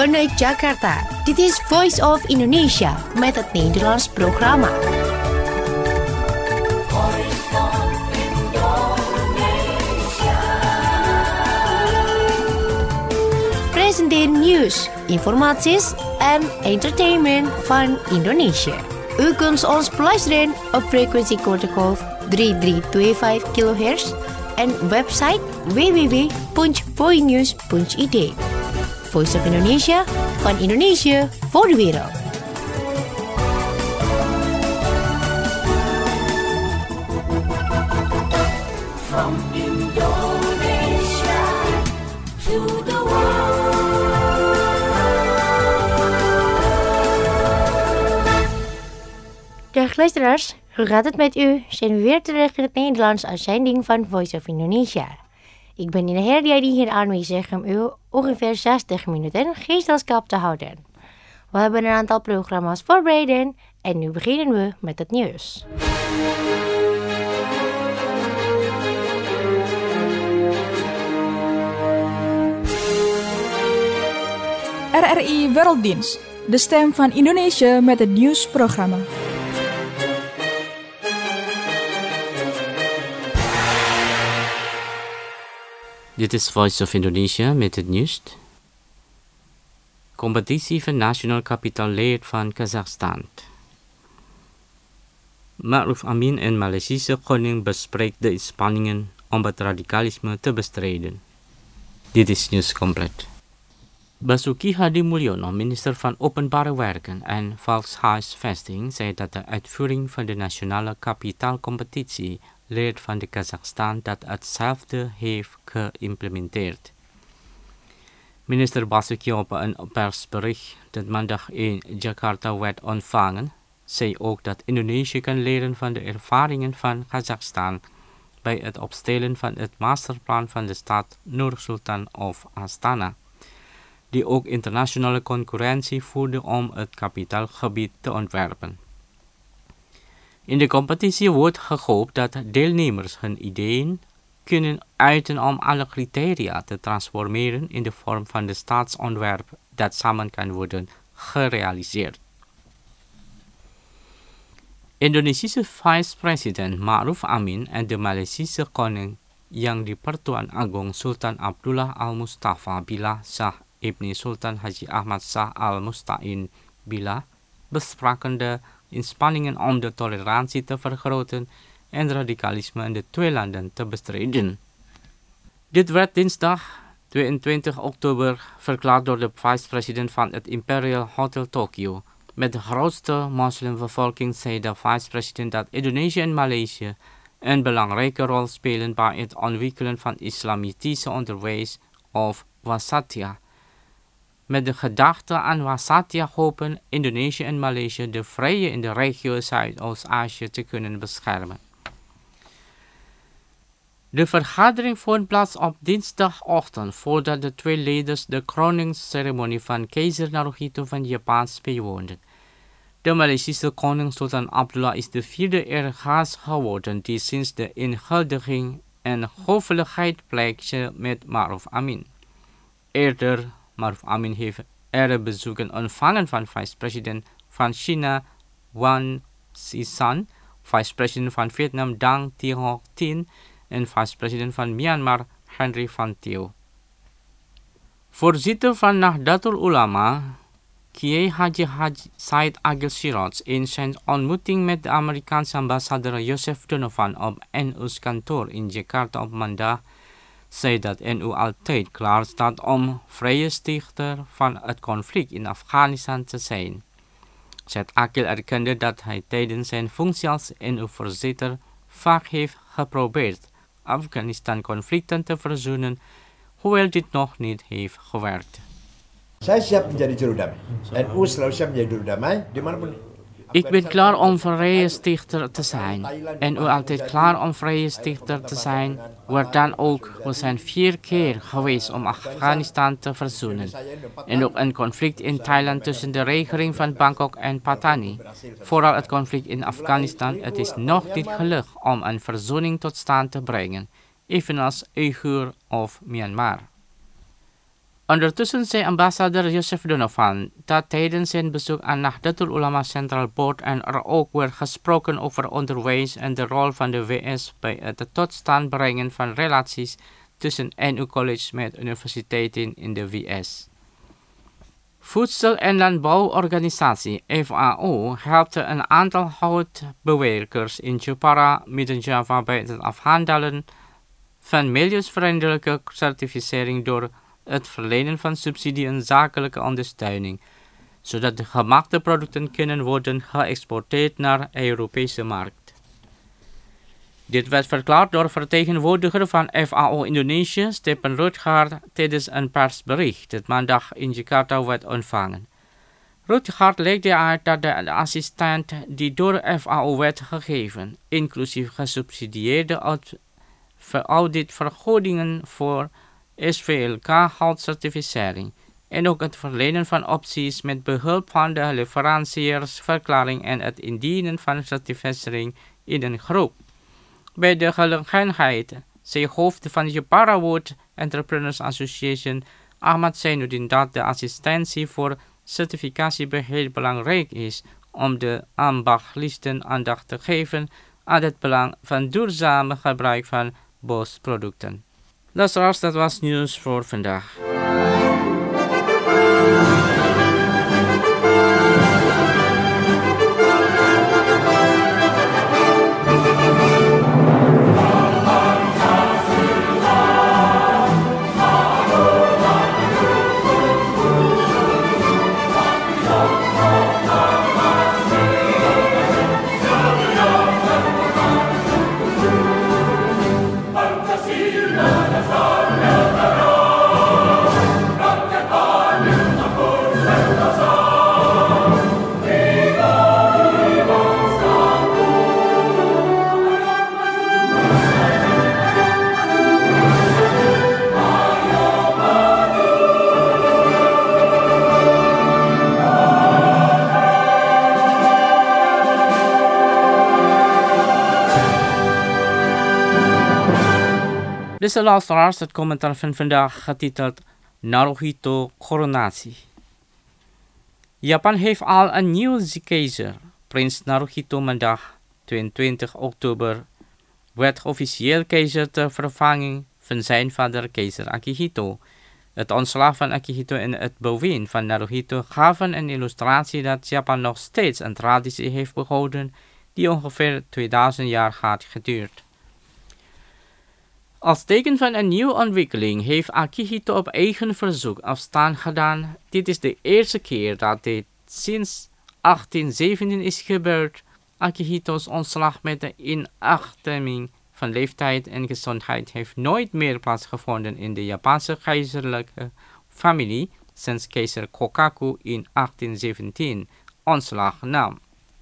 vanuit Jakarta. Dit is Voice of Indonesia met het Nederlands programma. Presenteer nieuws, informaties en entertainment van Indonesia. U kunt ons beluisteren op frequentie kortgolf 3325 kHz en website www.voinews.id. Voice of Indonesia, van Indonesië voor de wereld. From Indonesia to the world. Dag luisteraars, hoe gaat het met u? Zijn we weer terug in het Nederlands uitzending van Voice of Indonesia. Ik ben Nina Herdiadi hier aanwezig om u ongeveer 60 minuten gezelschap te houden. We hebben een aantal programma's voorbereid en nu beginnen we met het nieuws. RRI Werelddienst, de stem van Indonesië met het nieuwsprogramma. Dit is Voice of Indonesia met het nieuws. Competitie van National Capital Leer van Kazachstan. Ma'ruf Amin en Maleisische koning bespreekt de inspanningen om het radicalisme te bestrijden. Dit is nieuws compleet. Basuki Hadi Mulyono, minister van Openbare Werken en Volkshuisvesting, zei dat de uitvoering van de nationale kapitaalcompetitie leert van de Kazachstan dat hetzelfde heeft geïmplementeerd. Minister Basuki op een persbericht dat maandag in Jakarta werd ontvangen, zei ook dat Indonesië kan leren van de ervaringen van Kazachstan bij het opstellen van het masterplan van de stad Nur-Sultan of Astana, die ook internationale concurrentie voerde om het kapitaalgebied te ontwerpen. In de competitie wordt gehoopt dat deelnemers hun ideeën kunnen uiten om alle criteria te transformeren in de vorm van de staatsontwerp dat samen kan worden gerealiseerd. Indonesische vice-president Ma'ruf Amin en de Maleisische koning Yang di-Pertuan Agong Sultan Abdullah Al-Mustafa Billah Shah Ibni Sultan Haji Ahmad Shah Al-Mustain Billah bespraken de inspanningen om de tolerantie te vergroten en radicalisme in de twee landen te bestrijden. Dit werd dinsdag 22 oktober verklaard door de vice-president van het Imperial Hotel Tokyo. Met de grootste moslimbevolking zei de vice-president dat Indonesië en Maleisië een belangrijke rol spelen bij het ontwikkelen van islamitische onderwijs of wasatiyah. Met de gedachte aan wasatiyah hopen Indonesië en Maleisië de vrije in de regio Zuidoost-Azië te kunnen beschermen. De vergadering vond plaats op dinsdagochtend voordat de twee leiders de kroningsceremonie van keizer Naruhito van Japan bijwoonden. De Maleisische koning Sultan Abdullah is de vierde erfgenaam geworden die sinds de inhuldiging en hoffelijkheid pleegde met Ma'ruf Amin. Eerder Ma'ruf Amin heeft erebezoeken ontvangen van vice-president van China Wan Xishan, vice-president van Vietnam Dang Thi Tin en vice-president van Myanmar Henry Van Thieu. Voorzitter van Nahdlatul Ulama, Kiai Haji Said Agil Siraj, in zijn ontmoeting met de Amerikaanse ambassadeur Joseph Donovan op NU's kantoor in Jakarta op maandag, zei dat NU altijd klaar staat om vrije stichter van het conflict in Afghanistan te zijn. Said Agil erkende dat hij tijdens zijn functie als NU-voorzitter vaak heeft geprobeerd Afghanistan-conflicten te verzoenen, hoewel dit nog niet heeft gewerkt. Saya siap menjadi juru damai. NU selalu siap menjadi juru damai dimanapun. Ik ben klaar om vrije stichter te zijn. En u altijd klaar om vrije stichter te zijn. Waar dan ook, we zijn 4 keer geweest om Afghanistan te verzoenen. En ook een conflict in Thailand tussen de regering van Bangkok en Patani. Vooral het conflict in Afghanistan, het is nog niet gelukt om een verzoening tot stand te brengen. Evenals Uyghur of Myanmar. Ondertussen zei ambassadeur Joseph Donovan dat tijdens zijn bezoek aan Nahdlatul Ulama Central Board en er ook werd gesproken over onderwijs en de rol van de VS bij het tot stand brengen van relaties tussen NU College met universiteiten in de VS. Voedsel- en Landbouworganisatie FAO helpt een aantal houtbewerkers in Jepara, Midden-Java bij het afhandelen van milieuvriendelijke certificering door het verlenen van subsidie en zakelijke ondersteuning, zodat de gemaakte producten kunnen worden geëxporteerd naar de Europese markt. Dit werd verklaard door vertegenwoordiger van FAO Indonesië, Stepan Rutgaard, tijdens een persbericht dat maandag in Jakarta werd ontvangen. Rutgaard legde uit dat de assistent die door FAO werd gegeven, inclusief gesubsidieerde auditvergoedingen voor SVLK-houtcertificering en ook het verlenen van opties met behulp van de leveranciersverklaring en het indienen van certificering in een groep. Bij de gelegenheid zei hoofd van de Jepara Wood Entrepreneurs Association Ahmad Zainuddin dat de assistentie voor certificatie heel belangrijk is om de ambachtslieden aandacht te geven aan het belang van duurzame gebruik van bosproducten. Luisteraars, dat was nieuws voor vandaag. Deze luisteraars, het commentaar van vandaag getiteld Naruhito Coronatie. Japan heeft al een nieuwe keizer. Prins Naruhito maandag 22 oktober werd officieel keizer ter vervanging van zijn vader keizer Akihito. Het ontslag van Akihito en het bewind van Naruhito gaven een illustratie dat Japan nog steeds een traditie heeft behouden die ongeveer 2000 jaar had geduurd. Als teken van een nieuwe ontwikkeling heeft Akihito op eigen verzoek afstand gedaan. Dit is de eerste keer dat dit sinds 1817 is gebeurd. Akihito's ontslag met de inachtneming van leeftijd en gezondheid heeft nooit meer plaatsgevonden in de Japanse keizerlijke familie sinds keizer Kokaku in 1817 ontslag nam.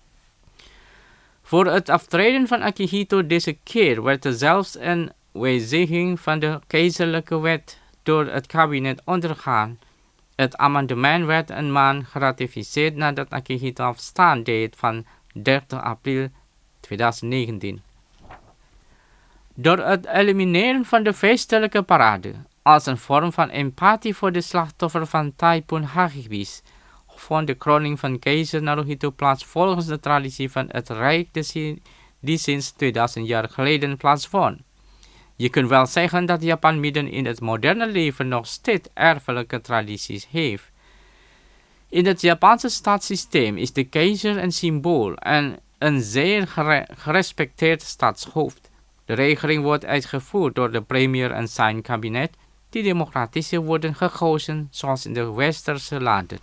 Voor het aftreden van Akihito deze keer werd er zelfs een wijziging van de keizerlijke wet door het kabinet ondergaan. Het amendement werd een maand geratificeerd nadat Akihito afstand deed van 30 april 2019. Door het elimineren van de feestelijke parade als een vorm van empathie voor de slachtoffer van Typhoon Hagibis vond de kroning van keizer Naruhito plaats volgens de traditie van het rijk die sinds 2000 jaar geleden plaatsvond. Je kunt wel zeggen dat Japan midden in het moderne leven nog steeds erfelijke tradities heeft. In het Japanse staatssysteem is de keizer een symbool en een zeer gerespecteerd staatshoofd. De regeling wordt uitgevoerd door de premier en zijn kabinet, die democratisch worden gekozen zoals in de westerse landen.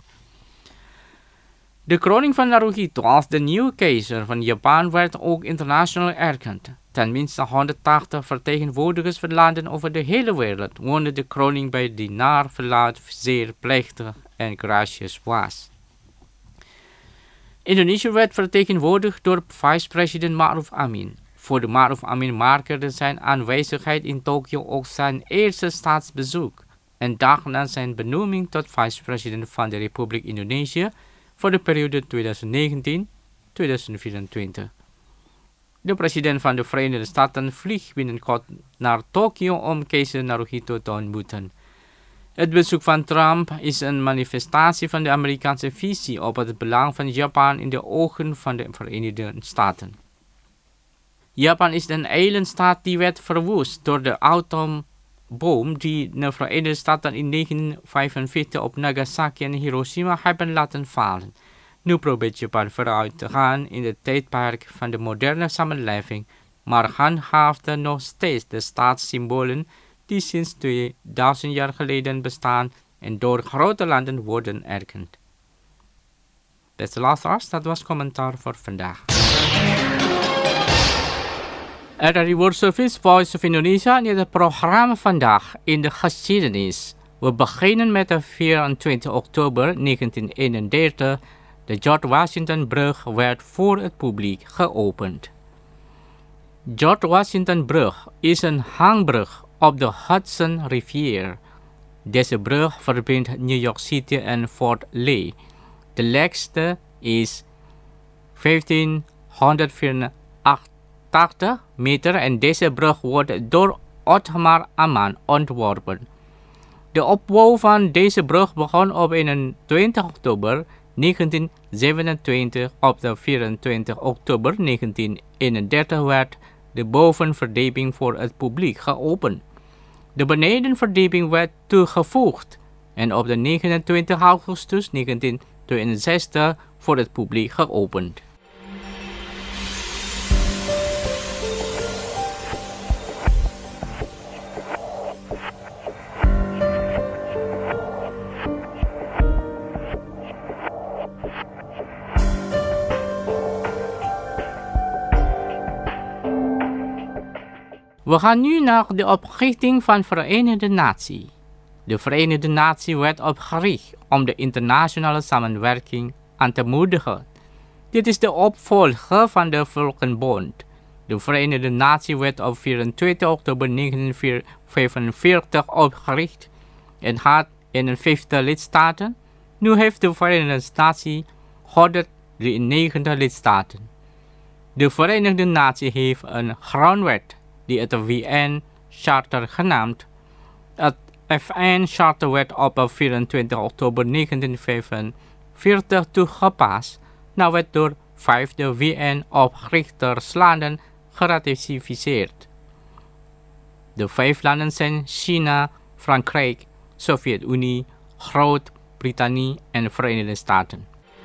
De kroning van Naruhito als de nieuwe keizer van Japan werd ook internationaal erkend. Tenminste 180 vertegenwoordigers van landen over de hele wereld woonden de kroning bij die naar verluidt zeer plechtig en gracieus was. Indonesië werd vertegenwoordigd door vice-president Ma'ruf Amin. Voor de Ma'ruf Amin markeerde zijn aanwezigheid in Tokio ook zijn eerste staatsbezoek, een dag na zijn benoeming tot vice-president van de Republiek Indonesië voor de periode 2019-2024. De president van de Verenigde Staten vliegt binnenkort naar Tokio om keizer Naruhito te ontmoeten. Het bezoek van Trump is een manifestatie van de Amerikaanse visie op het belang van Japan in de ogen van de Verenigde Staten. Japan is een eilandstaat die werd verwoest door de atoombom die de Verenigde Staten in 1945 op Nagasaki en Hiroshima hebben laten vallen. Nu probeert Japan vooruit te gaan in het tijdperk van de moderne samenleving, maar handhaafde nog steeds de staatssymbolen die sinds 2000 jaar geleden bestaan en door grote landen worden erkend. Beste luisteraars, dat was commentaar voor vandaag. RRI World Service Voice of Indonesia in het programma vandaag in de geschiedenis. We beginnen met de 24 oktober 1931. De George Washington Brug werd voor het publiek geopend. George Washington Brug is een hangbrug op de Hudson rivier. Deze brug verbindt New York City en Fort Lee. De lengte is 1584 meter en deze brug wordt door Otmar Amman ontworpen. De opbouw van deze brug begon op 21 oktober 1927. Op de 24 oktober 1931 werd de bovenverdieping voor het publiek geopend. De benedenverdieping werd toegevoegd en op de 29 augustus 1962 voor het publiek geopend. We gaan nu naar de oprichting van Verenigde Naties. De Verenigde Naties werd opgericht om de internationale samenwerking aan te moedigen. Dit is de opvolger van de Volkenbond. De Verenigde Naties werd op 24 oktober 1945 opgericht en had 51 lidstaten. Nu heeft de Verenigde Naties 193 lidstaten. De Verenigde Naties heeft een grondwet die het VN-charter genaamd. Het VN-charter werd op 24 oktober 1945 toegepast. Nou werd door 5 VN-oprichterslanden geratificeerd. De 5 landen zijn China, Frankrijk, Sovjet-Unie, Groot-Brittannië en de Verenigde Staten.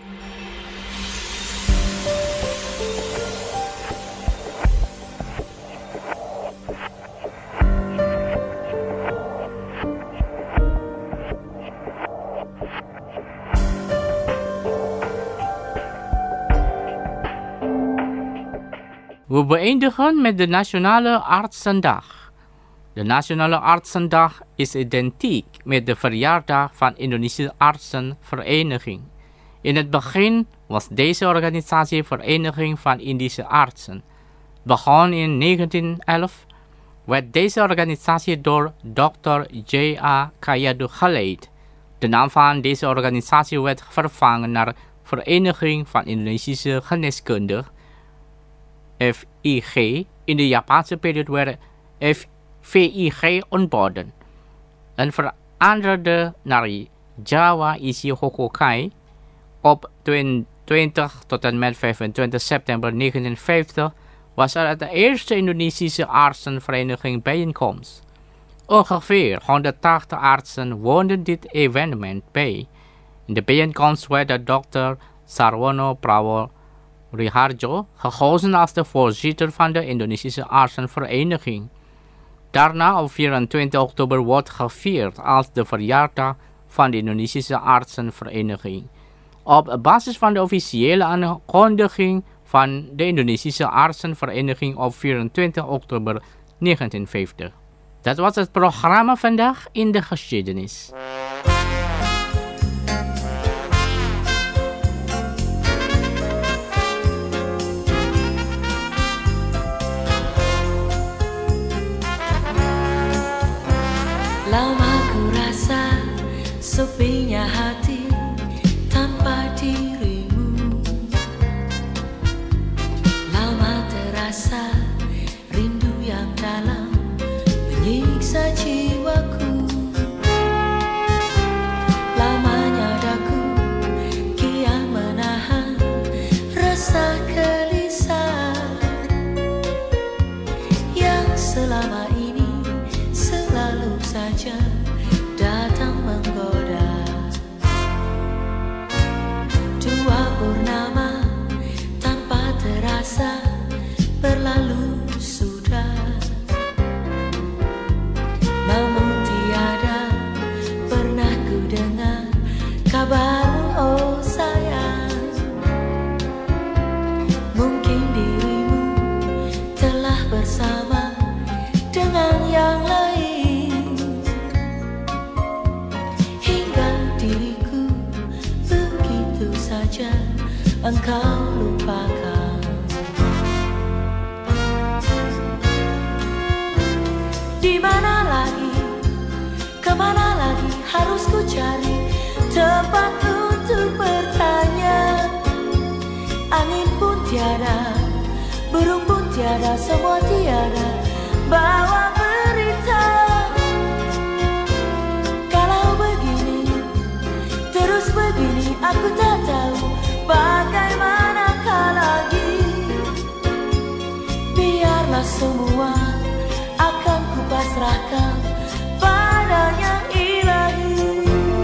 We beëindigen met de Nationale Artsendag. De Nationale Artsendag is identiek met de verjaardag van Indonesische Artsenvereniging. In het begin was deze organisatie Vereniging van Indische Artsen. Begon in 1911 werd deze organisatie door Dr. J.A. Kayadu geleid. De naam van deze organisatie werd vervangen naar Vereniging van Indonesische Geneeskunde, FIG. In de Japanse periode werd VIG ontboden en veranderde naar Jawa Isi Hokokai. Op 20 tot en met 25 september 1950 was er de eerste Indonesische artsenvereniging bijeenkomst. Ongeveer 180 artsen woonden dit evenement bij. In de bijeenkomst werd de Dr. Sarwono Prawo Riharjo gekozen als de voorzitter van de Indonesische Artsenvereniging. Daarna op 24 oktober wordt gevierd als de verjaardag van de Indonesische Artsenvereniging. Op basis van de officiële aankondiging van de Indonesische Artsenvereniging op 24 oktober 1950. Dat was het programma vandaag in de geschiedenis. Lama ku rasa sepinya hati tanpa dirimu. Lama terasa rindu yang dalam menyiksa jiwaku. berlalu sudah, namun tiada pernah ku dengar kabarmu, oh sayang. Mungkin dirimu telah bersama dengan yang lain, hingga diriku begitu saja engkau lupakan. Di mana lagi, kemana lagi harus ku cari tempat untuk bertanya. Angin pun tiada, burung pun tiada, semua tiada bawa berita. Kalau begini, terus begini, aku tak tahu bagaimanakah lagi. Biarlah semua akan kupasrahkan padanya ilahi.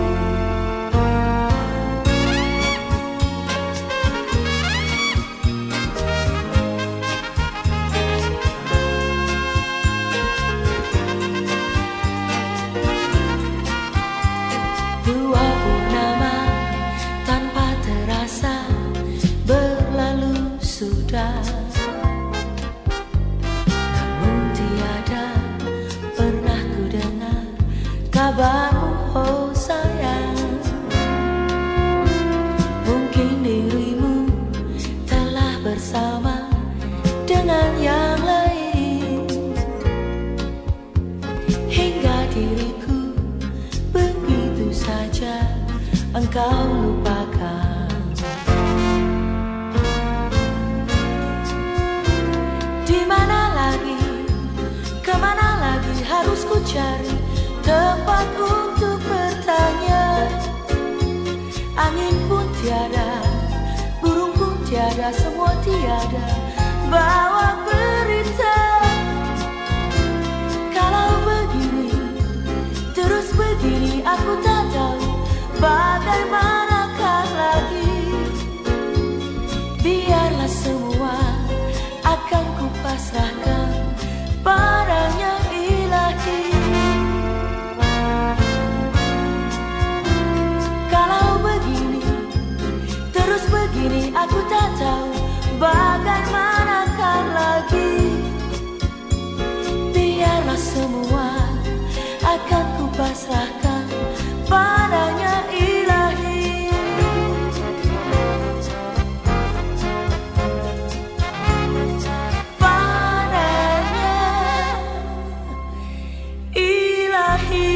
Dua purnama tanpa terasa berlalu sudah, namun tiada pernah ku dengar kabarmu, oh sayang. Mungkin dirimu telah bersama dengan yang lain, hingga diriku begitu saja engkau lupakan. Di mana lagi, kemana lagi harus ku cari tempat untuk bertanya. Angin pun tiada, burung pun tiada, semua tiada bawa berita. Kalau begini, terus begini, aku tak tahu bagaimanakah lagi. Biarlah semua akan kupasrahkan padanya ilahi. Kalau begini, terus begini, aku tak tahu bagaimanakah lagi. Biarlah semua akan kupasrahkan padanya ilahi. Padanya ilahi.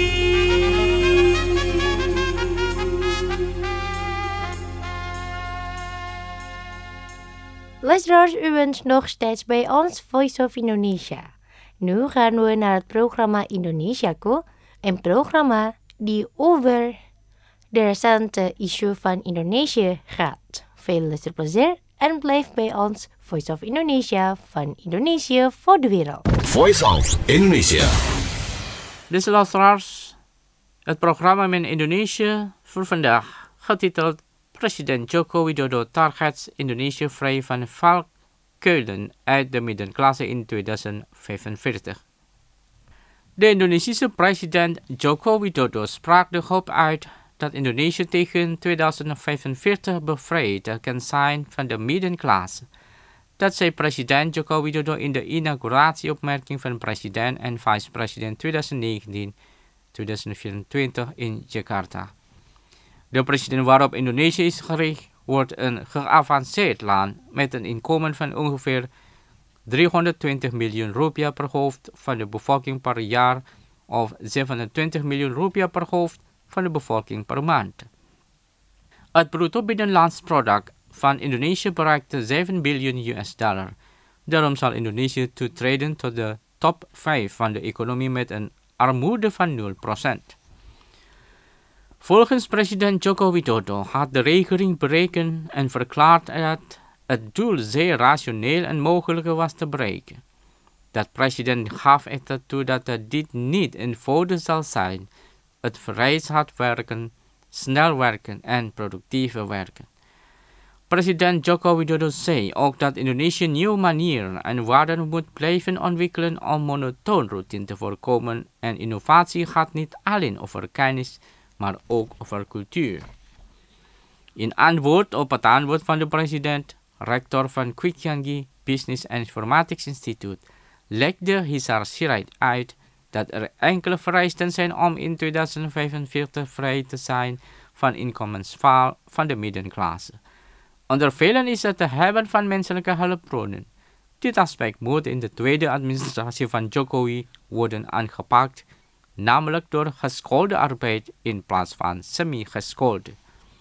Luisteraars, u bent nog steeds bij ons Voice of Indonesia. Nu gaan we naar het programma Indonesiaku, een programma die over de recente issue van Indonesië gaat. Veel luisterplezier en blijf bij ons Voice of Indonesia van Indonesië voor de wereld. Voice of Indonesia. Deze luisteraars, het programma met Indonesië voor vandaag, getiteld President Joko Widodo targets Indonesië vrij van valkuilen uit de middenklasse in 2045. De Indonesische president Joko Widodo sprak de hoop uit dat Indonesië tegen 2045 bevrijd kan zijn van de middenklasse. Dat zei president Joko Widodo in de inauguratieopmerking van president en vicepresident 2019-2024 in Jakarta. De president waarop Indonesië is gericht wordt een geavanceerd land met een inkomen van ongeveer 320 miljoen rupiah per hoofd van de bevolking per jaar of 27 miljoen rupiah per hoofd van de bevolking per maand. Het bruto binnenlands product van Indonesië bereikte 7 biljoen US dollar. Daarom zal Indonesië toetreden tot de top 5 van de economie met een armoede van 0%. Volgens president Joko Widodo had de regering berekend en verklaard dat het doel zeer rationeel en mogelijk was te bereiken. De president gaf echter toe dat dit niet eenvoudig zal zijn. Het vereist hard werken, snel werken en productief werken. President Joko Widodo zei ook dat Indonesië nieuwe manieren en waarden moet blijven ontwikkelen om monotoon routine te voorkomen en innovatie gaat niet alleen over kennis, maar ook over cultuur. In antwoord op het antwoord van de president, rector van Quick Business and Informatics Institute, legde Hisar Sirait uit dat er enkele vereisten zijn om in 2045 vrij te zijn van inkomensval van de middenklasse. Onder velen is het hebben van menselijke hulpbronnen. Dit aspect moet in de tweede administratie van Jokowi worden aangepakt, namelijk door geschoolde arbeid in plaats van semi-geschoolde.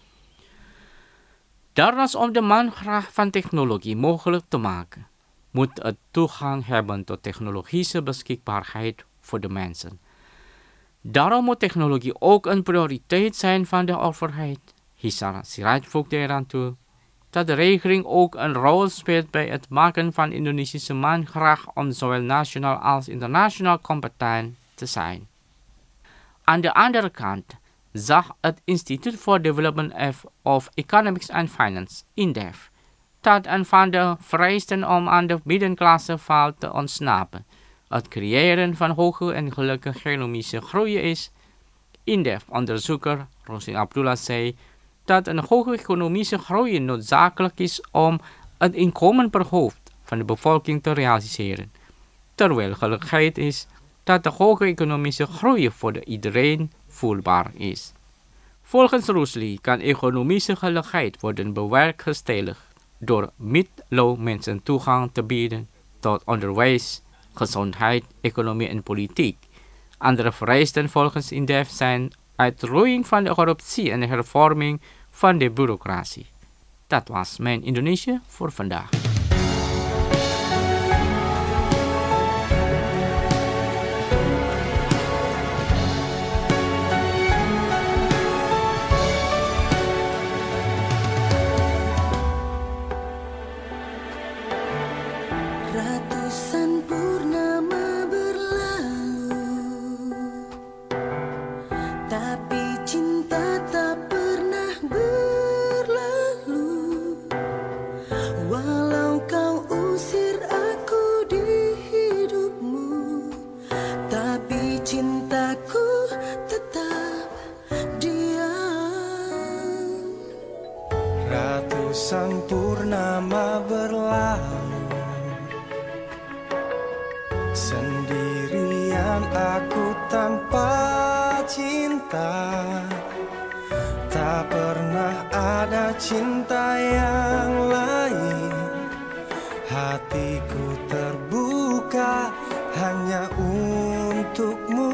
Daarnaast om de mankracht van technologie mogelijk te maken, moet het toegang hebben tot technologische beschikbaarheid voor de mensen. Daarom moet technologie ook een prioriteit zijn van de overheid. Hisar Sirait voegde eraan toe dat de regering ook een rol speelt bij het maken van Indonesische mankracht om zowel nationaal als internationaal competent te zijn. Aan de andere kant zag het Institute for Development of Economics and Finance, INDEF, dat een van de vereisten om aan de middenklasse val te ontsnappen het creëren van hoge en gelijke economische groei is. INDEF-onderzoeker Rosin Abdullah zei dat een hoge economische groei noodzakelijk is om het inkomen per hoofd van de bevolking te realiseren, terwijl gelijkheid is dat de hoge economische groei voor iedereen voelbaar is. Volgens Rusli kan economische gelijkheid worden bewerkstelligd door middellow mensen toegang te bieden tot onderwijs, gezondheid, economie en politiek. Andere vereisten volgens INDEF zijn uitroeiing van de corruptie en hervorming van de bureaucratie. Dat was mijn Indonesië voor vandaag. Ratusan purnama berlalu, tapi cinta tak pernah berlalu. Walau kau usir aku di hidupmu, tapi cintaku tetap diam. Ratusan purnama berlalu, sendirian aku tanpa cinta. Tak pernah ada cinta yang lain. Hatiku terbuka hanya untukmu.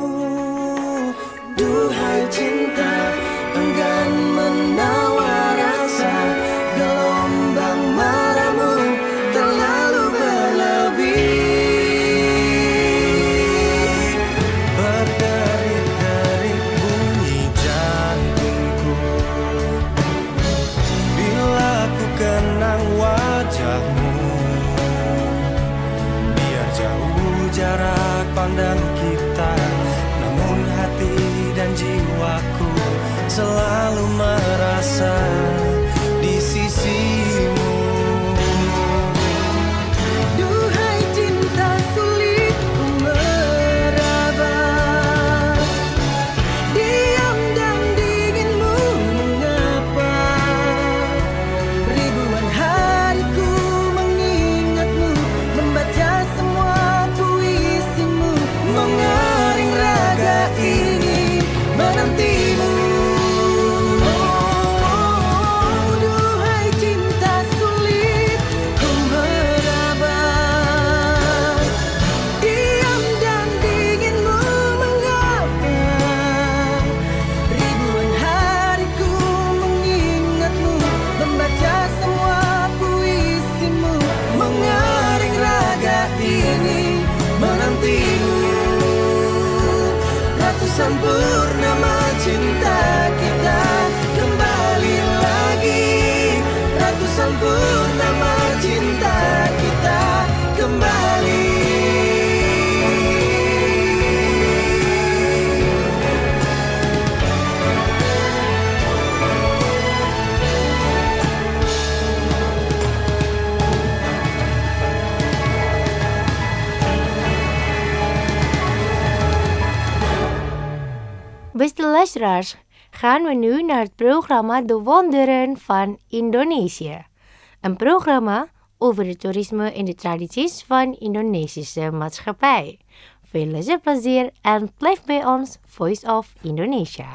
Duhai cinta, enggan menawar rasa. Gelombang marahmu terlalu berlebih. Berderik-derik bunyi jantungku bila ku kenang wajahmu. Biar jauh jarak pandang kita, namun hati dan jiwaku selalu merasa di sisimu. Duhai cinta, sulit ku meraba. Diam dan dinginmu mengapa? Ribuan hariku mengingatmu, membaca semua puisimu, mengering raga ini menantimu. Duhai cinta, sulit ku meraba. Diam dan dinginmu mengapa? Ribuan hariku mengingatmu, membaca semua puisimu, mengering raga ini menantimu. Ratusan purnama cinta kita kembali lagi. Ratusan purnama cinta kita kembali. Luisteraars, gaan we nu naar het programma De Wonderen van Indonesië. Een programma over het toerisme en de tradities van Indonesische maatschappij. Veel luisterplezier en blijf bij ons Voice of Indonesia.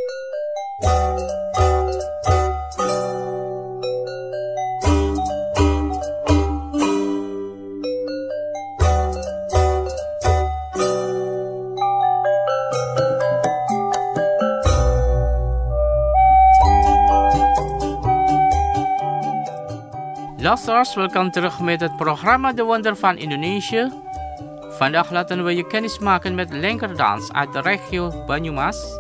Luisteraars, welkom terug met het programma De Wonder van Indonesië. Vandaag laten we je kennis maken met lengerdans uit de regio Banyumas.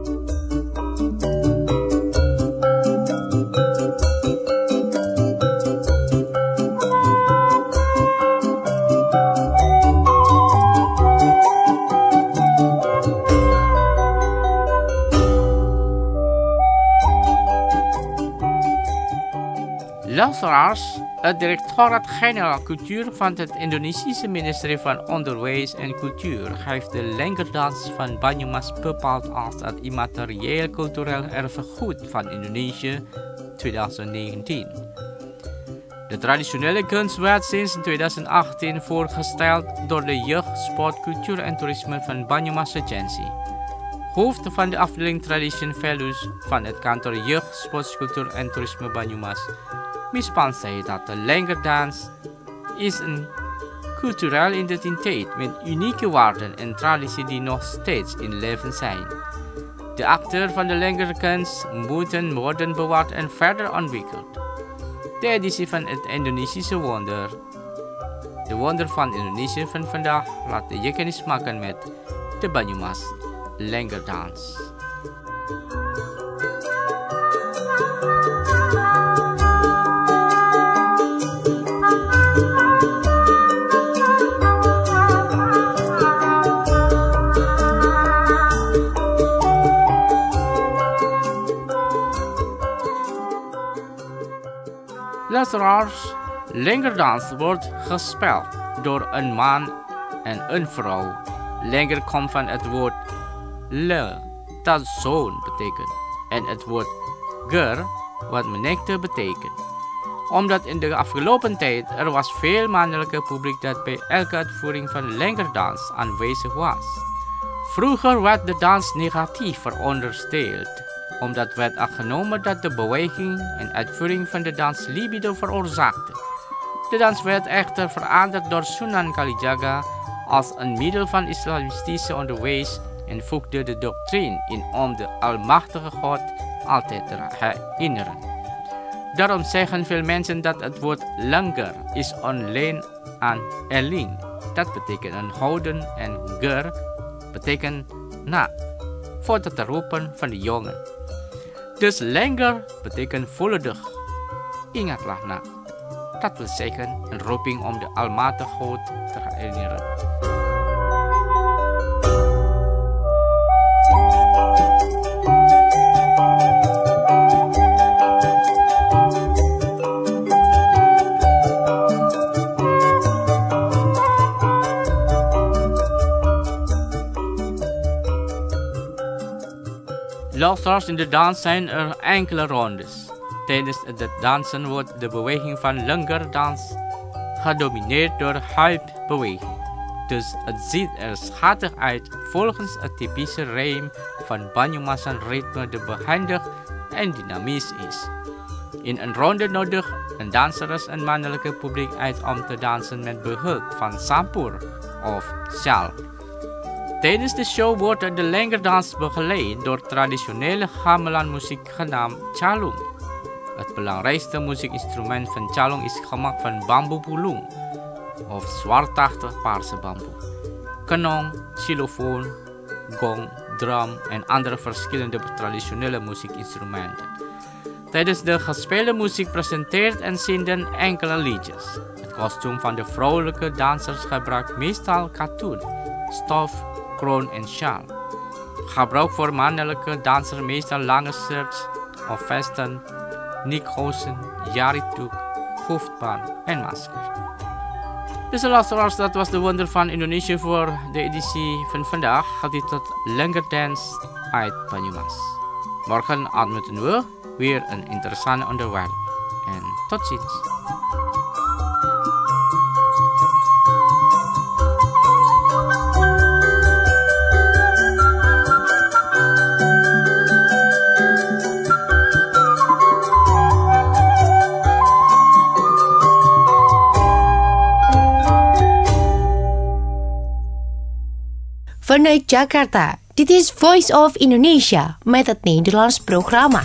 Luisteraars, het Directoraat-Generaal Cultuur van het Indonesische ministerie van Onderwijs en Cultuur heeft de lengerdans van Banyumas bepaald als het immaterieel cultureel erfgoed van Indonesië 2019. De traditionele kunst werd sinds 2018 voorgesteld door de Jeugd, Sport, Cultuur en Toerisme van Banyumas Regency. Hoofd van de afdeling Tradition Values van het kantoor Jeugd, Sport, Cultuur en Toerisme Banyumas, Miss Pan zei dat de lengerdans is een culturele identiteit met unieke waarden en traditie die nog steeds in leven zijn. De acteurs van de lengerkunst moeten worden bewaard en verder ontwikkeld. De editie van het Indonesische Wonder. De Wonder van Indonesië van vandaag laat je kennis maken met de Banyumas lengerdans. Luisteraars, lengerdans wordt gespeeld door een man en een vrouw. Lenger komt van het woord le, dat zoon betekent, en het woord ger, wat menekte betekent. Omdat in de afgelopen tijd er was veel mannelijke publiek dat bij elke uitvoering van lengerdans aanwezig was. Vroeger werd de dans negatief verondersteld, omdat werd aangenomen dat de beweging en uitvoering van de dans libido veroorzaakte. De dans werd echter veranderd door Sunan Kalijaga als een middel van islamistische onderwijs en voegde de doctrine in om de almachtige God altijd te herinneren. Daarom zeggen veel mensen dat het woord langer is ontleend aan eling. Dat betekent een houden en ger betekent na, voor het roepen van de jongen. Dus langer betekent volledig. Ingatlah na. Dat wil zeggen een roeping om de almachtige God te herinneren. Luisteraars, in de dans zijn er enkele rondes. Tijdens het dansen wordt de beweging van lengerdans gedomineerd door heupbeweging. Dus het ziet er schattig uit volgens het typische rijm van Banyumasan ritme dat behendig en dynamisch is. In een ronde nodig een danseres en mannelijke publiek uit om te dansen met behulp van sampur of sjaal. Tijdens de show wordt de lengerdans begeleid door traditionele gamelanmuziek genaamd calung. Het belangrijkste muziekinstrument van calung is gemaakt van bamboe pulung of zwartachtig paarse bamboe. Kenong, xylofoon, gong, drum en andere verschillende traditionele muziekinstrumenten. Tijdens de gespeelde muziek presenteert en zingen enkele liedjes. Het kostuum van de vrouwelijke dansers gebruikt meestal katoen, stof, kroon en sjaal. Gebruik voor mannelijke dansers meestal lange shirts of vesten, nikhosen, jaridoek, hoofdband en masker. Dus luisteraars, dat was de Wonder van Indonesië voor de editie van vandaag, getiteld Lengerdans uit Banyumas. Morgen ontmoeten we weer een interessant onderwerp. En tot ziens. Vanuit Jakarta, dit is Voice of Indonesia met het Nederlands programma.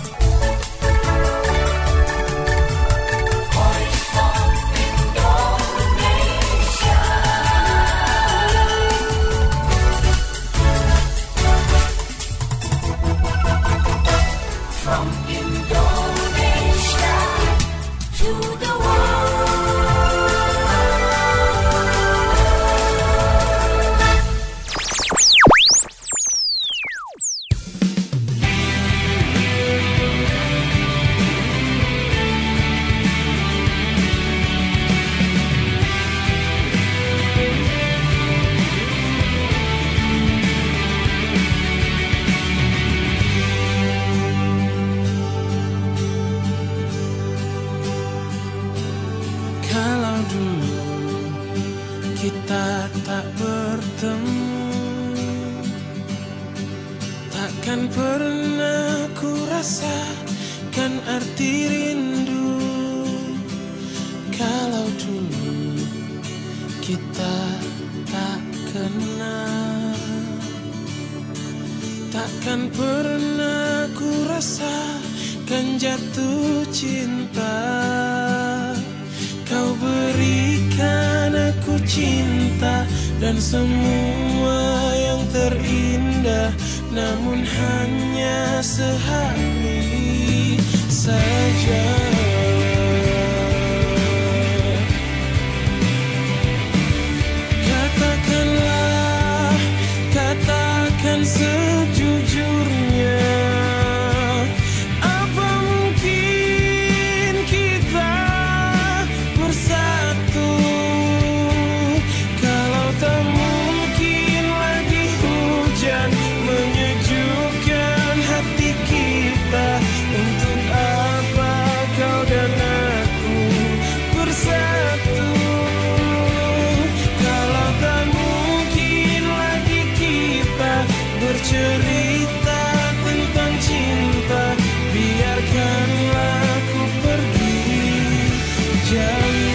Kita tak bertemu, takkan pernah ku rasakan arti rindu. Kalau dulu kita tak kenal, takkan pernah ku rasakan jatuh cinta. Kau berikan aku cinta dan semua yang terindah, namun hanya sehari saja. Katakanlah, katakan sejujurnya. Cerita tentang cinta, biarkanlah ku pergi jauh.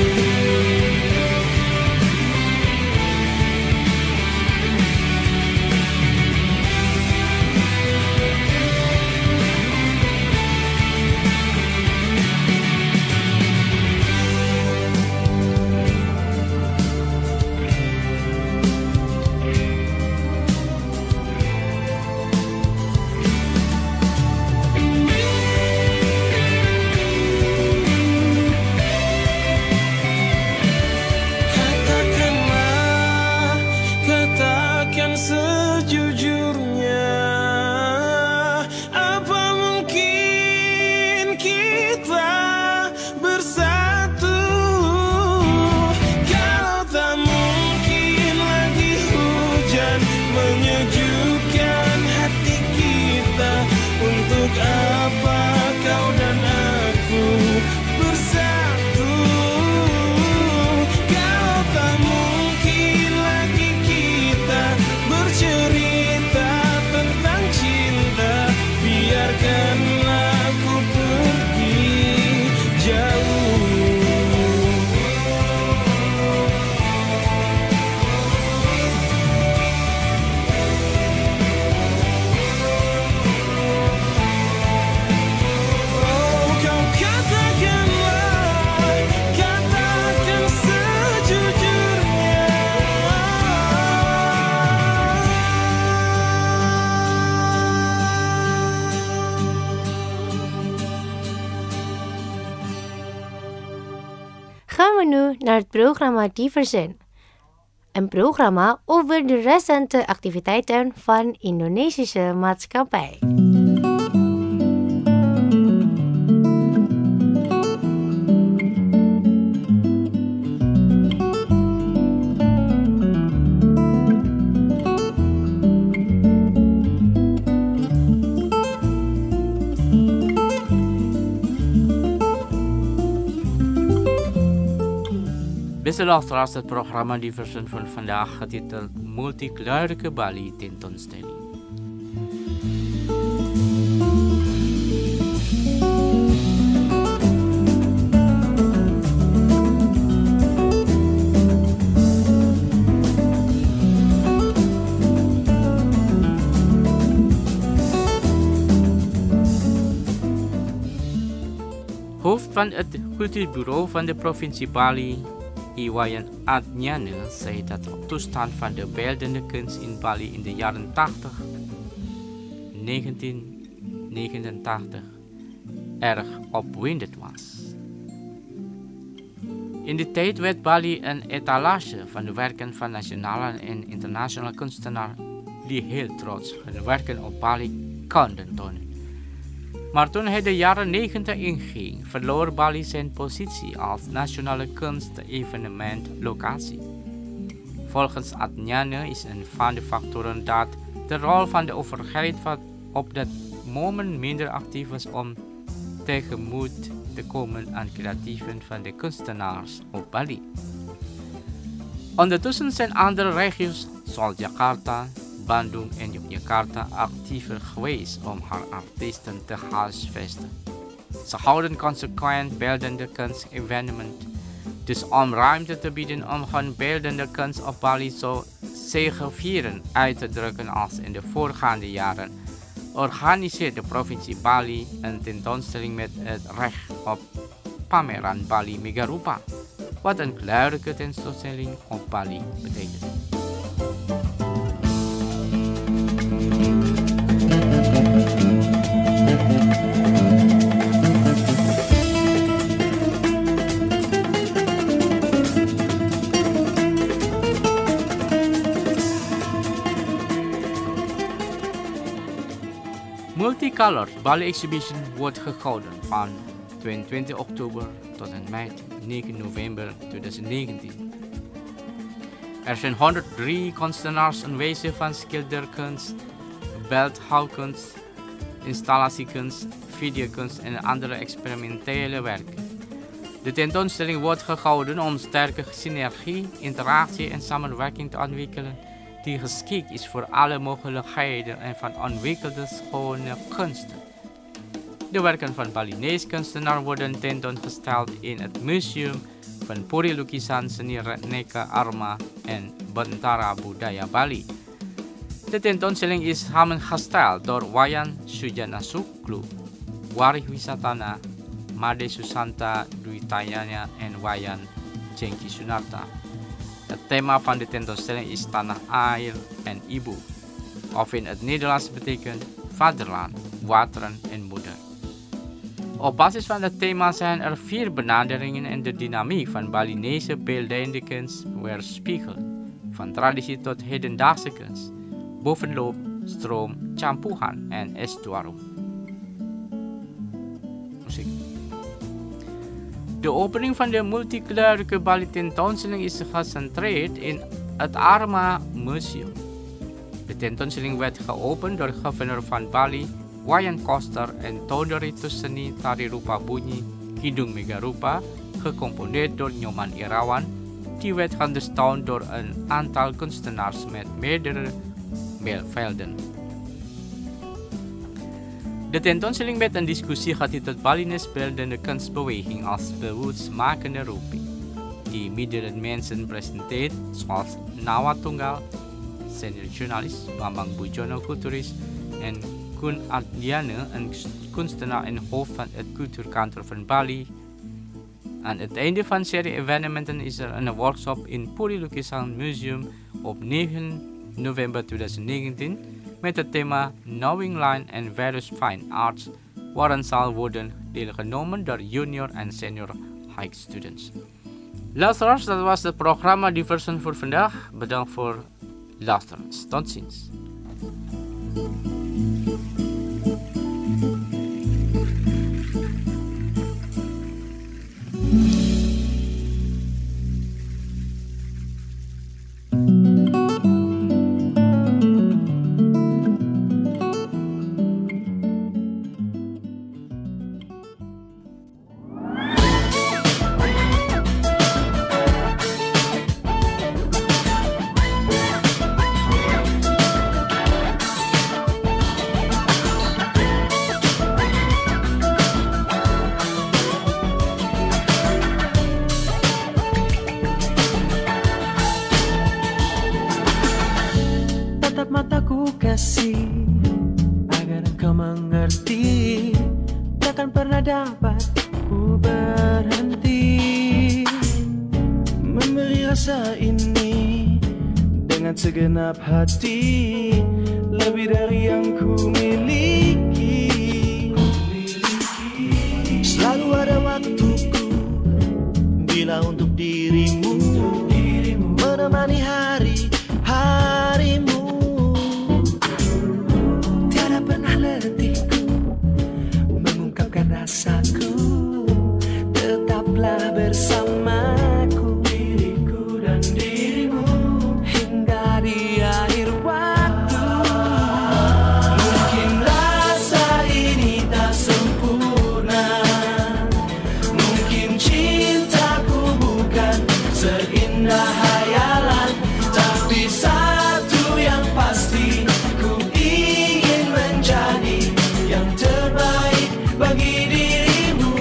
Gaan we nu naar het programma Diversen. Een programma over de recente activiteiten van Indonesische maatschappij. Beste luisteraars, het programma Diversen van vandaag getiteld Multikleurige Bali tentoonstelling. Hoofd van het cultuurbureau van de provincie Bali, Iwayan Adnyane, zei dat de toestand van de beeldende kunst in Bali in de jaren 1989 erg opwindend was. In die tijd werd Bali een etalage van de werken van nationale en internationale kunstenaars die heel trots hun werken op Bali konden tonen. Maar toen hij de jaren 90 inging, verloor Bali zijn positie als nationale kunstevenementlocatie. Volgens Adnyane is een van de factoren dat de rol van de overheid op dat moment minder actief was om tegemoet te komen aan creatieven van de kunstenaars op Bali. Ondertussen zijn andere regio's zoals Jakarta, Bandung en Yogyakarta actiever geweest om haar artiesten te huisvesten. Ze houden consequent beeldende kunstevenementen, dus om ruimte te bieden om hun beeldende kunst op Bali zo zegevierend uit te drukken als in de voorgaande jaren, organiseert de provincie Bali een tentoonstelling met het recht op pameran Bali Megarupa, wat een kleurrijke tentoonstelling op Bali betekent. Multicolor Bali Exhibition wordt gehouden van 22 oktober tot en met 9 november 2019. Er zijn 103 kunstenaars aanwezig van schilderkunst, beeldhouwkunst, installatiekunst, videokunst en andere experimentele werken. De tentoonstelling wordt gehouden om sterke synergie, interactie en samenwerking te ontwikkelen die geschikt is voor alle mogelijkheden en van ontwikkelde schone kunsten. De werken van Balinese kunstenaars worden tentoongesteld in het museum van Puri Lukisan Seni Neka Arma en Bentara Budaya Bali. De tentoonstelling is samengesteld door Wayan Sujanasuklu, Wari Wisatana, Made Susanta Duitayana en Wayan Jengki Sunarta. Het thema van de tentoonstelling is Tanah Air en Ibu, of in het Nederlands betekent vaderland, wateren en moeder. Op basis van het thema zijn er 4 benaderingen en de dynamiek van Balinese beeldende kunst weerspiegelen, van traditie tot hedendaagse kunst, bovenloop, stroom, campuhan en estuarum. Muziek. De opening van de multikleurige Bali tentoonstelling is gecentreerd in het Arma Museum. De tentoonstelling werd geopend door gouverneur van Bali, Wayan Koster en toonde Rituseni Tari Rupa Bunyi Kidung Megarupa, gecomponeerd door Nyoman Irawan, die werd ondersteund door een aantal kunstenaars met meerdere beeldvelden. De tentoonstelling werd een discussie getiteld Balinese beeldende kunstbeweging als bewustmakende roeping, die meerdere mensen presenteert, zoals Nawa Tunggal, senior journalist, Bambang Bujono, culturist, en Kun Adnyane, een kunstenaar en hoofd van het cultuurkantoor van Bali. Aan het einde van de serie evenementen is er een workshop in Puri Lukisan Museum op 9 november 2019 met het thema Knowing Line and Various Fine Arts, waarin zal worden deelgenomen door junior en senior high students. Luisteraars, dat was het programma Diversen voor vandaag. Bedankt voor luisteren. Tot ziens. tatap mataku kasih, agar engkau mengerti, takkan pernah dapat ku berhenti memberi rasa ini dengan segenap hati, lebih dari yang ku miliki. Selalu ada waktuku bila untuk dirimu, menemani hari-harimu. Tiada pernah letihku mengungkapkan rasaku, tetaplah bersamaku, diriku dan dirimu, hingga di akhir waktu. Mungkin rasa ini tak sempurna, mungkin cintaku bukan seindah hayalan, tapi satu yang pasti, ku ingin menjadi yang terbaik bagi dirimu.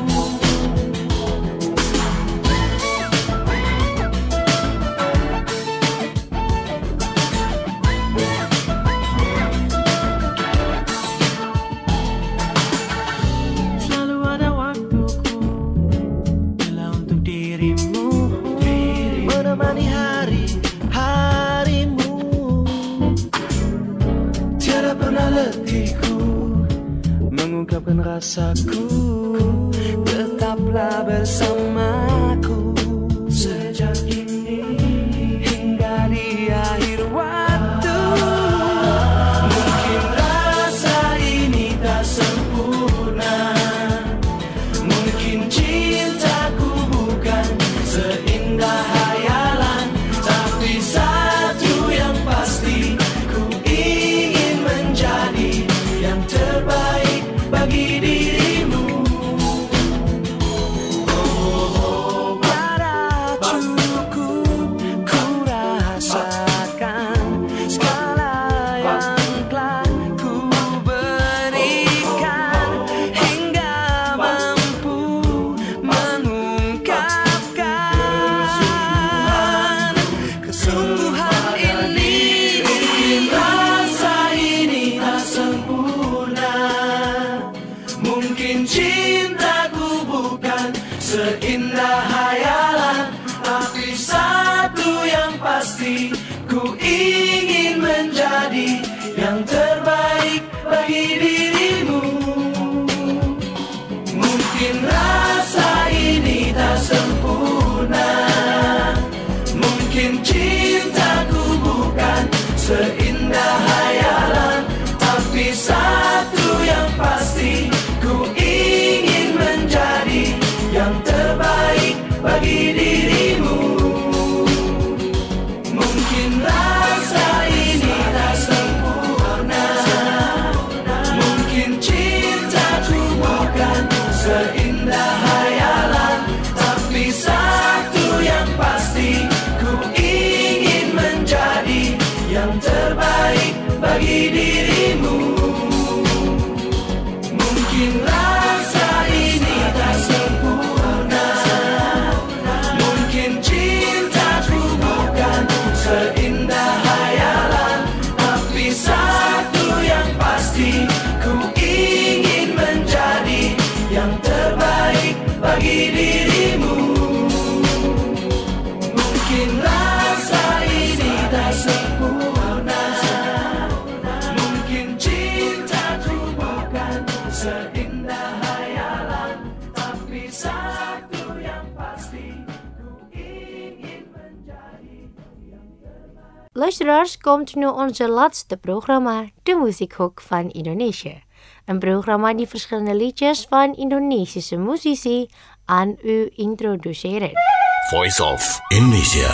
Selalu ada waktuku bila untuk dirimu, menemani hari-harimu. Tiada pernah letihku mengungkapkan rasaku, tetaplah bersamaku sejak ini hingga di akhir waktu. Mungkin rasa ini tak sempurna, mungkin cintaku bukan seindah hayalan, tapi satu yang pasti, ku ingin menjadi yang terbaik bagi dirimu. Oh, pada cukup ku rasakan segala yang telah ku berikan, hingga mampu mengungkapkan kesungguhan ini. Mungkin rasa ini tak sempurna, mungkin cintaku bukan seindah hayalan, tapi satu yang pasti, ku ingin menjadi yang terbaik bagi dirimu. Mungkin rasa ini tak sempurna, mungkin cintaku bukan seindah hayalan, tapi satu yang pasti, ku ingin menjadi yang terbaik bagi dirimu. Mungkin rasa ini tak sempurna, mungkin cintaku bukan seindah hayalan, tapi satu yang pasti, ku ingin menjadi yang terbaik bagi dirimu. Mungkin rasa ini tak sempurna, mungkin cintaku bukan seindah hayalan, tapi satu yang pasti, ku ingin menjadi yang terbaik bagi dirimu. Mungkin rasa ini tak sempurna, mungkin cintaku bukan seindah hayalan, tapi satu yang pasti, ku ingin menjadi yang terbaik. Luisteraars, komt nu onze laatste programma, de Muziekhoek van Indonesië. Een programma die verschillende liedjes van Indonesische muzici aan u introduceren. Voice of Indonesia.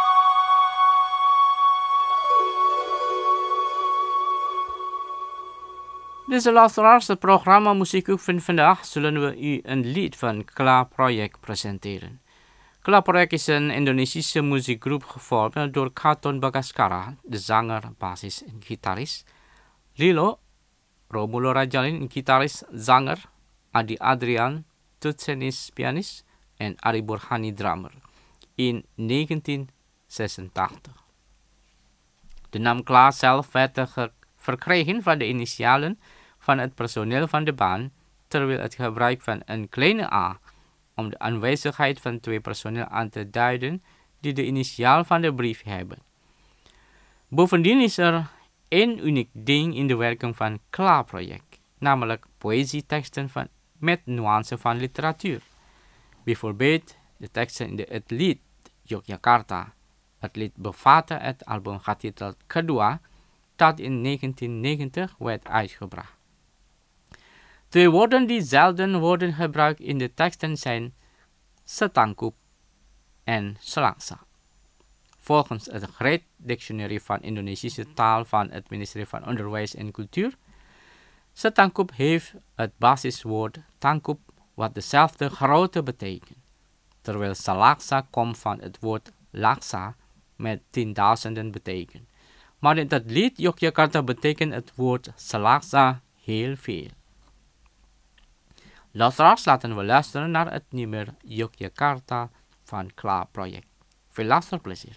Deze luisteraars, het programma Muziekhoek van vandaag zullen we u een lied van Kla Project presenteren. Kla Project is een Indonesische muziekgroep gevormd door Katon Bagaskara, de zanger, bassist en gitarist, Lilo, Romulo Rajalin, gitarist, zanger, Adi Adrian, toetsenist, pianist en Ari Burhani, drummer, in 1986. De naam Kla zelf werd verkregen van de initialen van het personeel van de baan, terwijl het gebruik van een kleine a om de aanwezigheid van 2 personeel aan te duiden die de initiaal van de brief hebben. Bovendien is er één uniek ding in de werking van Kla-project, namelijk poëzieteksten met nuance van literatuur. Bijvoorbeeld de teksten in het lied Yogyakarta. Het lied bevatte het album getiteld Kedua, dat in 1990 werd uitgebracht. 2 woorden die zelden worden gebruikt in de teksten zijn setangkup en selaksa. Volgens het Great Dictionary van Indonesische taal van het ministerie van Onderwijs en Cultuur, setangkup heeft het basiswoord tangkup wat dezelfde grootte betekent, terwijl selaksa komt van het woord laksa met 10.000 betekent. Maar in het lied Yogyakarta betekent het woord selaksa heel veel. Luisteraars, laten we luisteren naar het nummer Yogyakarta van Kla-project. Veel luisterplezier.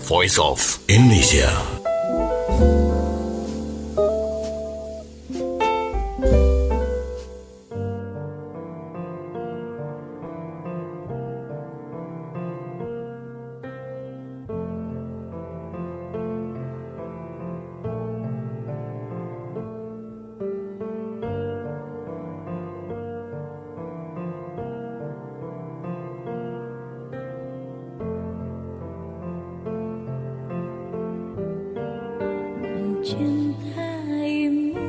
Voice of Indonesia. Mencintaimu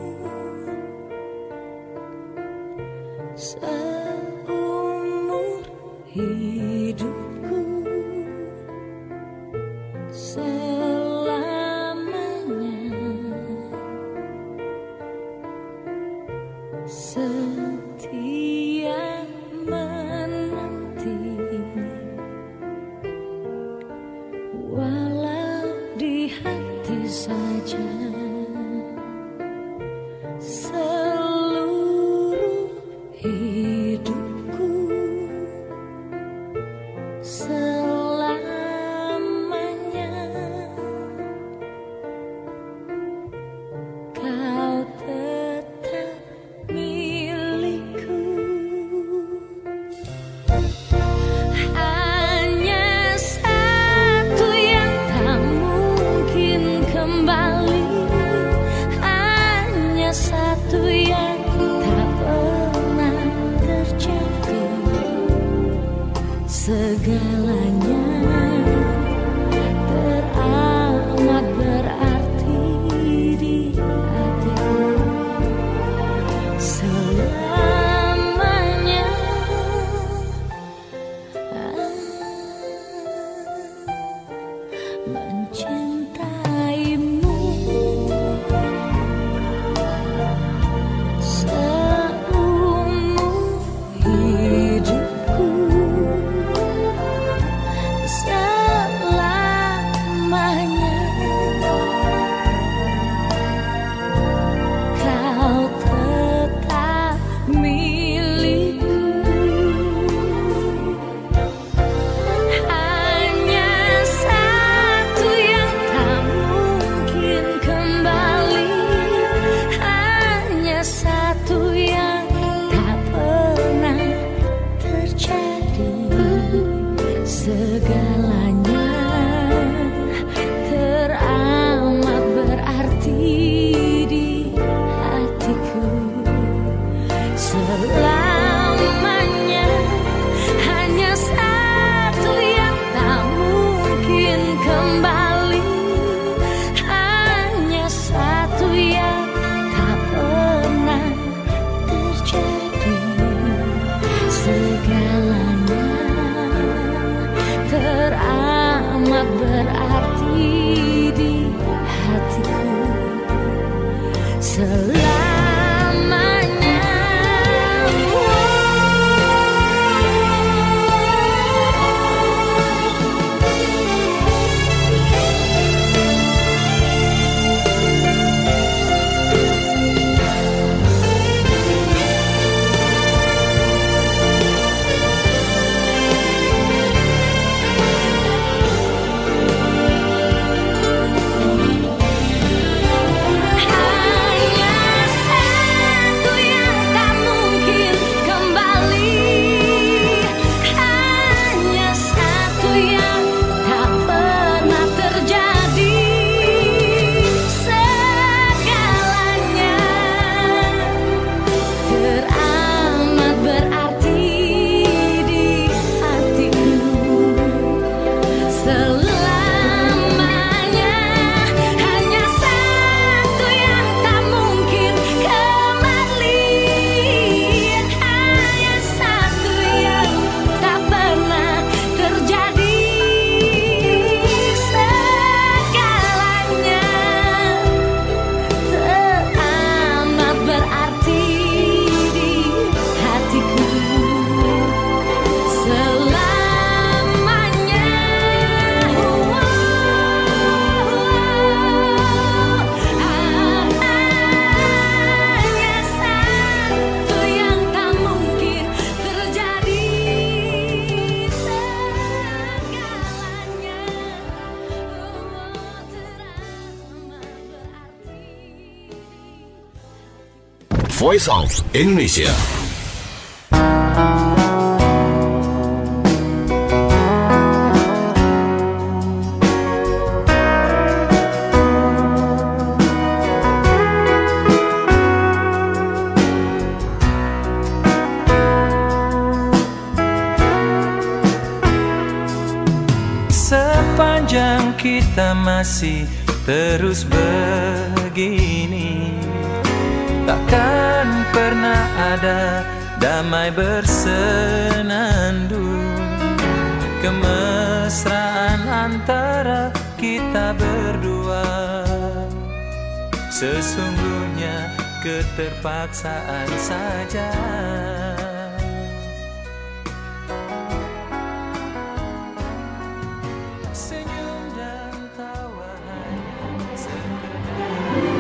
seumur hidupku, selamanya, setia menanti, walau di hati saja. Seluruh hidupku selamanya kau tetap milikku. Hanya satu yang tak mungkin kembali, hanya satu yang tak pernah terjadi. Segalanya teramat berarti di hatiku. Selamanya mencintaimu seumur hidupku, selamanya kau tetap milikku. Hanya satu yang tak mungkin kembali, hanya satu yang tak pernah terjadi. Segalanya teramat berarti di hatiku. Selamanya hanya satu yang tak mungkin kembali, hanya satu yang tak pernah terjadi. Segalanya teramat berarti di hatiku. Selamanya. Voice of Indonesia. Sepanjang kita masih terus begini, takkan pernah ada damai bersenandung. Kemesraan antara kita berdua sesungguhnya keterpaksaan saja. Senyum dan tawa hanya sekedar.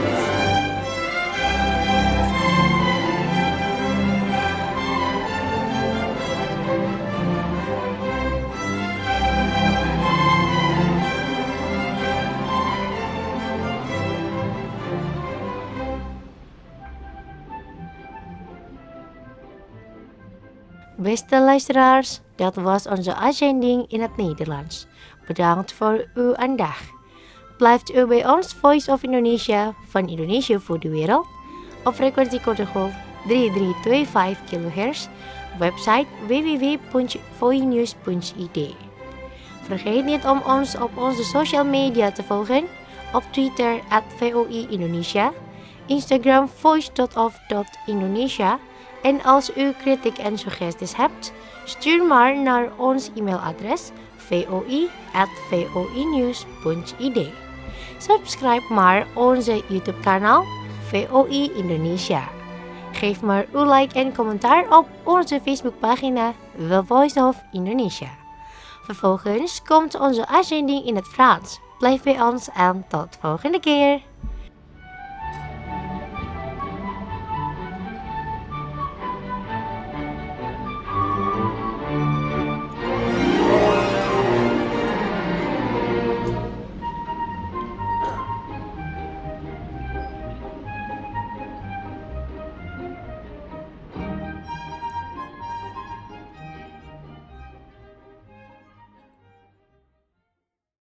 Beste luisteraars, dat was onze uitzending in het Nederlands. Bedankt voor uw aandacht. Blijft u bij ons Voice of Indonesia van Indonesië voor de wereld op frequentie korte golf 3325 kHz, website www.voinews.id. Vergeet niet om ons op onze social media te volgen, op Twitter @VOI Indonesia, Instagram voice.of.indonesia. En als u kritiek en suggesties hebt, stuur maar naar ons e-mailadres voi@voinews.id. Subscribe maar onze YouTube kanaal VOI Indonesia. Geef maar uw like en commentaar op onze Facebookpagina The Voice of Indonesia. Vervolgens komt onze uitzending in het Frans. Blijf bij ons en tot volgende keer.